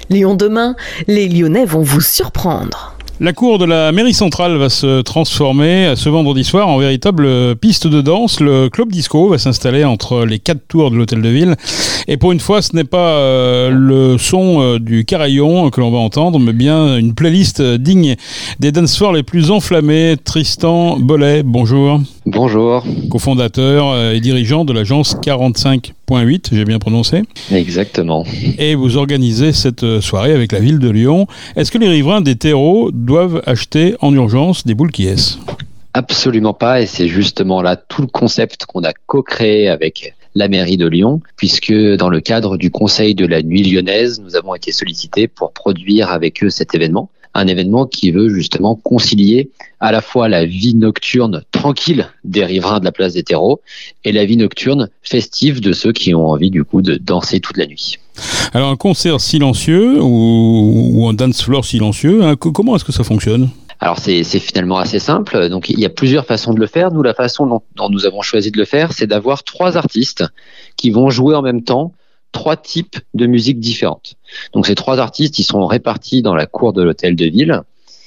Lyon demain, les Lyonnais vont vous surprendre. La cour de la mairie centrale va se transformer ce vendredi soir en véritable piste de danse. Le club disco va s'installer entre les 4 tours de l'hôtel de ville. Et pour une fois, ce n'est pas le son du carillon que l'on va entendre, mais bien une playlist digne des dance floors les plus enflammés. Tristan Bollet, bonjour. Bonjour. Cofondateur et dirigeant de l'agence 45.8, j'ai bien prononcé. Exactement. Et vous organisez cette soirée avec la ville de Lyon. Est-ce que les riverains des terreaux doivent acheter en urgence des boules qui est? Absolument pas, et c'est justement là tout le concept qu'on a co-créé avec la mairie de Lyon, puisque dans le cadre du Conseil de la Nuit lyonnaise, nous avons été sollicités pour produire avec eux cet événement. Un événement qui veut justement concilier à la fois la vie nocturne tranquille des riverains de la place des terreaux et la vie nocturne festive de ceux qui ont envie du coup de danser toute la nuit. Alors un concert silencieux ou un dance floor silencieux, hein, comment est-ce que ça fonctionne ? Alors c'est finalement assez simple. Donc il y a plusieurs façons de le faire. Nous, la façon dont nous avons choisi de le faire, c'est d'avoir 3 artistes qui vont jouer en même temps 3 types de musique différentes. Donc ces 3 artistes, ils seront répartis dans la cour de l'hôtel de ville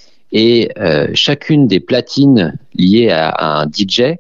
et chacune des platines liées à un DJ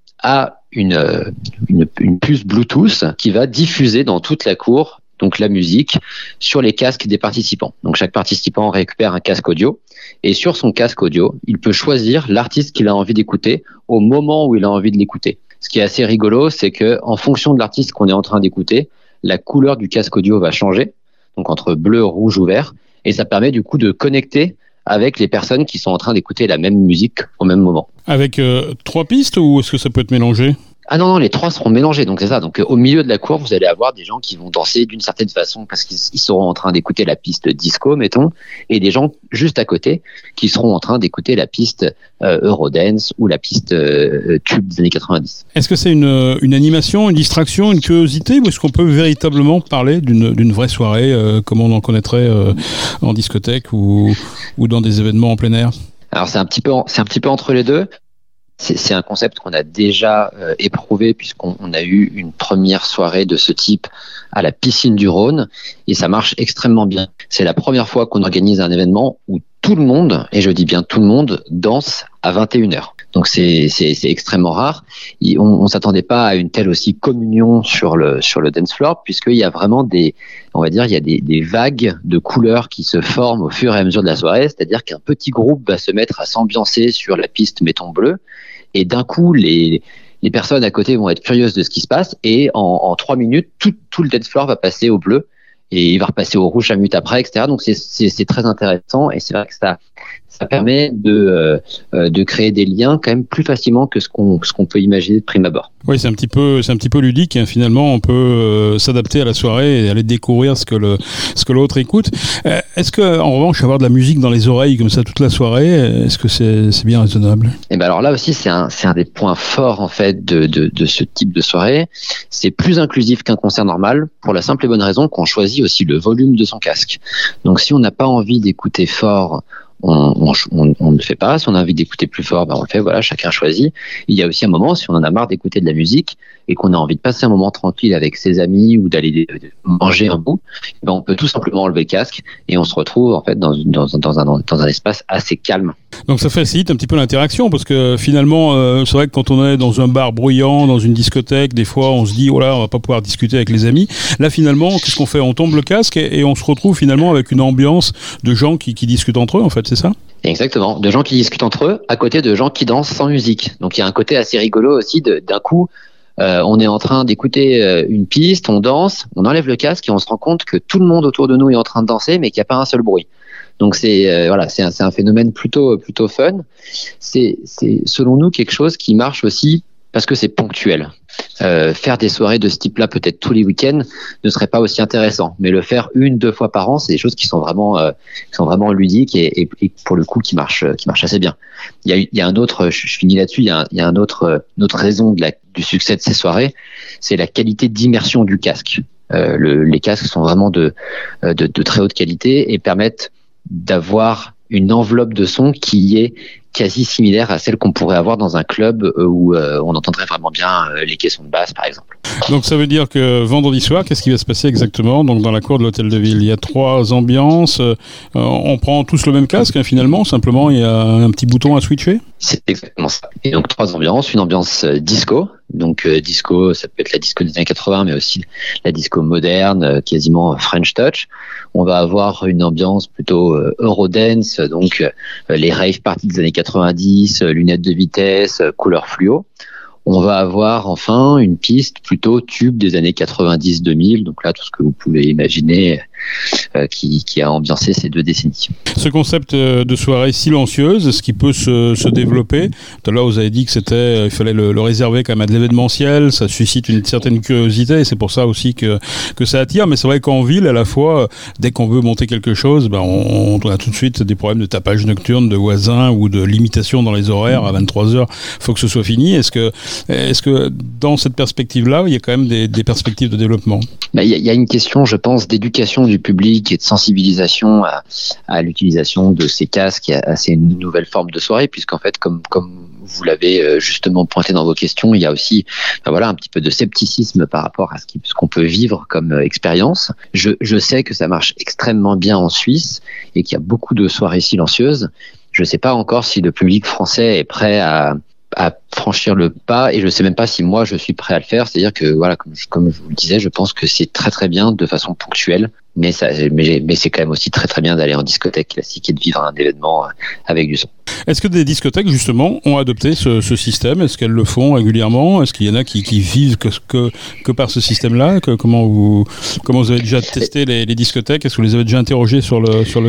a une puce Bluetooth qui va diffuser dans toute la cour donc la musique sur les casques des participants. Donc chaque participant récupère un casque audio et sur son casque audio, il peut choisir l'artiste qu'il a envie d'écouter au moment où il a envie de l'écouter. Ce qui est assez rigolo, c'est que en fonction de l'artiste qu'on est en train d'écouter, la couleur du casque audio va changer, donc entre bleu, rouge ou vert, et ça permet du coup de connecter avec les personnes qui sont en train d'écouter la même musique au même moment. Avec 3 pistes ou est-ce que ça peut être mélangé ? Ah non, les 3 seront mélangés, donc c'est ça. Donc au milieu de la cour, vous allez avoir des gens qui vont danser d'une certaine façon parce qu'ils seront en train d'écouter la piste disco, mettons, et des gens juste à côté qui seront en train d'écouter la piste Eurodance ou la piste tube des années 90. Est-ce que c'est une animation, une distraction, une curiosité, ou est-ce qu'on peut véritablement parler d'une vraie soirée comme on en connaîtrait en discothèque ou dans des événements en plein air ? Alors c'est un petit peu entre les deux. C'est un concept qu'on a déjà éprouvé puisqu'on a eu une première soirée de ce type à la piscine du Rhône et ça marche extrêmement bien. C'est la première fois qu'on organise un événement où tout le monde, et je dis bien tout le monde, danse à 21h. Donc c'est extrêmement rare. On s'attendait pas à une telle aussi communion sur le dance floor puisqu'il y a vraiment il y a des vagues de couleurs qui se forment au fur et à mesure de la soirée. C'est-à-dire qu'un petit groupe va se mettre à s'ambiancer sur la piste mettons bleue et d'un coup les personnes à côté vont être curieuses de ce qui se passe et en 3 minutes tout le dance floor va passer au bleu et il va repasser au rouge 5 minutes après, etc. Donc c'est très intéressant et c'est vrai que ça permet de créer des liens quand même plus facilement que ce qu'on peut imaginer de prime abord. Oui, c'est un petit peu ludique. Hein. Finalement, on peut s'adapter à la soirée et aller découvrir ce que l'autre écoute. Est-ce que, en revanche, avoir de la musique dans les oreilles comme ça toute la soirée, est-ce que c'est bien raisonnable ? Et ben alors là aussi, c'est un des points forts en fait de ce type de soirée. C'est plus inclusif qu'un concert normal pour la simple et bonne raison qu'on choisit aussi le volume de son casque. Donc, si on n'a pas envie d'écouter fort, on ne le fait pas. Si on a envie d'écouter plus fort, on le fait. Voilà, chacun choisit. Il y a aussi un moment, si on en a marre d'écouter de la musique et qu'on a envie de passer un moment tranquille avec ses amis ou d'aller manger un bout, on peut tout simplement enlever le casque et on se retrouve en fait dans un espace assez calme. Donc ça facilite un petit peu l'interaction parce que finalement, c'est vrai que quand on est dans un bar bruyant, dans une discothèque, des fois on se dit oh là, on va pas pouvoir discuter avec les amis. Là finalement, qu'est-ce qu'on fait ? On tombe le casque et on se retrouve finalement avec une ambiance de gens qui discutent entre eux en fait, c'est ça ? Exactement, de gens qui discutent entre eux à côté de gens qui dansent sans musique. Donc il y a un côté assez rigolo aussi d'un coup. On est en train d'écouter une piste, on danse, on enlève le casque et on se rend compte que tout le monde autour de nous est en train de danser, mais qu'il n'y a pas un seul bruit. Donc c'est un phénomène plutôt fun. C'est selon nous quelque chose qui marche aussi parce que c'est ponctuel. Faire des soirées de ce type-là peut-être tous les week-ends ne serait pas aussi intéressant, mais le faire 1-2 fois par an, c'est des choses qui sont vraiment ludiques et pour le coup qui marchent assez bien. Il y a un autre, je finis là-dessus, il y a une autre raison du succès de ces soirées, c'est la qualité d'immersion du casque. Les casques sont vraiment de très haute qualité et permettent d'avoir une enveloppe de son qui est quasi similaire à celle qu'on pourrait avoir dans un club où on entendrait vraiment bien les caissons de basse, par exemple. Donc ça veut dire que vendredi soir, qu'est-ce qui va se passer exactement? Donc dans la cour de l'hôtel de ville, il y a 3 ambiances. On prend tous le même casque, hein, finalement. Simplement, il y a un petit bouton à switcher. C'est exactement ça. Et donc 3 ambiances. Une ambiance disco. Donc disco, ça peut être la disco des années 80, mais aussi la disco moderne, quasiment French Touch. On va avoir une ambiance plutôt Eurodance, donc les rave parties des années 90, lunettes de vitesse, couleur fluo. On va avoir enfin une piste plutôt tube des années 90-2000, donc là tout ce que vous pouvez imaginer qui a ambiancé ces 2 décennies. Ce concept de soirée silencieuse, est-ce qu'il peut se développer? Tout à l'heure vous avez dit que il fallait le réserver quand même à de l'événementiel, ça suscite une certaine curiosité et c'est pour ça aussi que ça attire, mais c'est vrai qu'en ville à la fois, dès qu'on veut monter quelque chose, on a tout de suite des problèmes de tapage nocturne, de voisins ou de limitation dans les horaires, à 23h, il faut que ce soit fini. Est-ce que dans cette perspective-là, il y a quand même des perspectives de développement? Il y a une question, je pense, d'éducation du public et de sensibilisation à l'utilisation de ces casques et à ces nouvelles formes de soirée, puisqu'en fait, comme vous l'avez justement pointé dans vos questions, il y a aussi un petit peu de scepticisme par rapport à ce qu'on peut vivre comme expérience. Je sais que ça marche extrêmement bien en Suisse et qu'il y a beaucoup de soirées silencieuses. Je ne sais pas encore si le public français est prêt à franchir le pas, et je sais même pas si moi je suis prêt à le faire. C'est-à-dire que comme je vous le disais, je pense que c'est très très bien de façon ponctuelle, mais c'est quand même aussi très très bien d'aller en discothèque classique et de vivre un événement avec du son. Est-ce que des discothèques justement ont adopté ce système? Est-ce qu'elles le font régulièrement? Est-ce qu'il y en a qui vivent que par ce système-là? Comment vous avez déjà testé les discothèques? Est-ce que vous les avez déjà interrogés sur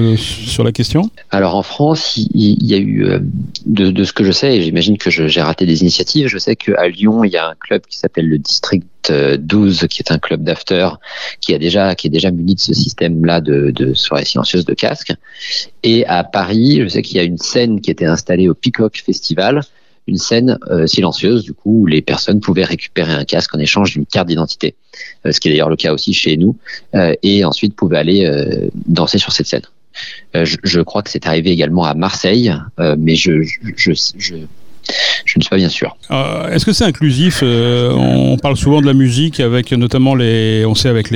la question? Alors en France, il y a eu de ce que je sais, et j'imagine que j'ai raté des initiatives. Je sais qu'à Lyon, il y a un club qui s'appelle le District 12, qui est un club d'after qui est déjà muni de ce système-là de soirée silencieuse de casque. Et à Paris, je sais qu'il y a une scène qui était installée au Peacock Festival, une scène silencieuse du coup où les personnes pouvaient récupérer un casque en échange d'une carte d'identité, ce qui est d'ailleurs le cas aussi chez nous, et ensuite pouvaient aller danser sur cette scène. Je crois que c'est arrivé également à Marseille, mais je ne suis pas bien sûr. Est-ce que c'est inclusif? On parle souvent de la musique avec notamment notamment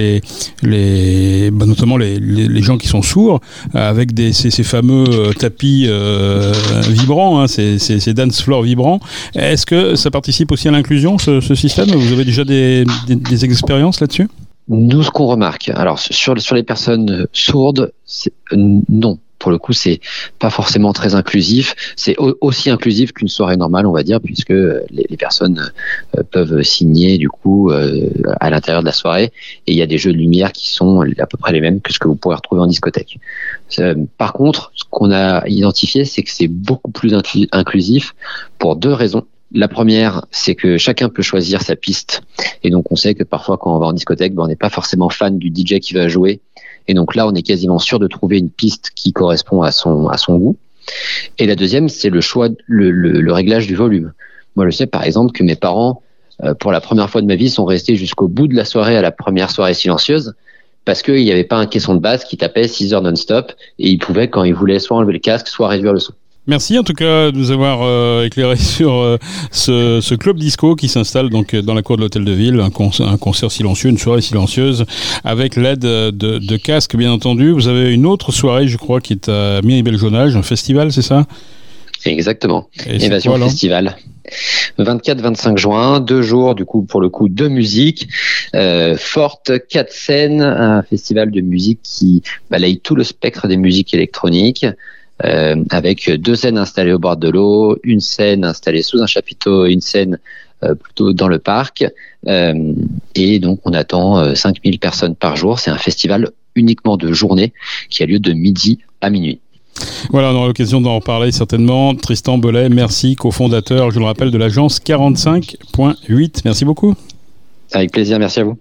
les gens qui sont sourds, avec ces fameux tapis vibrants, hein, ces dance floors vibrants. Est-ce que ça participe aussi à l'inclusion, ce système? Vous avez déjà des expériences là-dessus? Nous, ce qu'on remarque, alors sur les personnes sourdes, non. Pour le coup, c'est pas forcément très inclusif. C'est aussi inclusif qu'une soirée normale, on va dire, puisque les personnes peuvent signer du coup à l'intérieur de la soirée, et il y a des jeux de lumière qui sont à peu près les mêmes que ce que vous pourrez retrouver en discothèque. Par contre, ce qu'on a identifié, c'est que c'est beaucoup plus inclusif pour 2 raisons. La première, c'est que chacun peut choisir sa piste, et donc on sait que parfois quand on va en discothèque, on n'est pas forcément fan du DJ qui va jouer, et donc là on est quasiment sûr de trouver une piste qui correspond à son goût. Et la deuxième, c'est le choix, le réglage du volume. Moi je sais par exemple que mes parents, pour la première fois de ma vie, sont restés jusqu'au bout de la soirée à la première soirée silencieuse, parce qu'il n'y avait pas un caisson de basse qui tapait 6 heures non-stop, et ils pouvaient, quand ils voulaient, soit enlever le casque, soit réduire le son. Merci en tout cas de nous avoir éclairé sur ce club disco qui s'installe donc dans la cour de l'hôtel de ville, un concert silencieux, une soirée silencieuse avec l'aide de casques bien entendu. Vous avez une autre soirée, je crois, qui est à Miribel-Jonage, un festival, c'est ça? Exactement. Évasion Festival. 24-25 juin, 2 jours du coup pour le coup de musique forte, 4 scènes, un festival de musique qui balaye tout le spectre des musiques électroniques. Avec 2 scènes installées au bord de l'eau, une scène installée sous un chapiteau et une scène plutôt dans le parc. Et donc on attend 5000 personnes par jour. C'est un festival uniquement de journée qui a lieu de midi à minuit. Voilà, on aura l'occasion d'en reparler certainement. Tristan Bellet, merci, cofondateur, je le rappelle, de l'agence 45.8. Merci beaucoup. Avec plaisir, merci à vous.